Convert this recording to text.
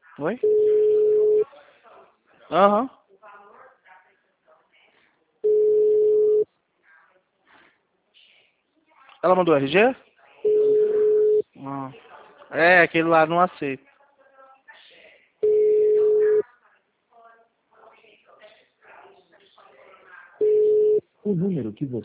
Oi? Aham. Ela mandou RG? Ah. É, aquele lá não aceita. O número que você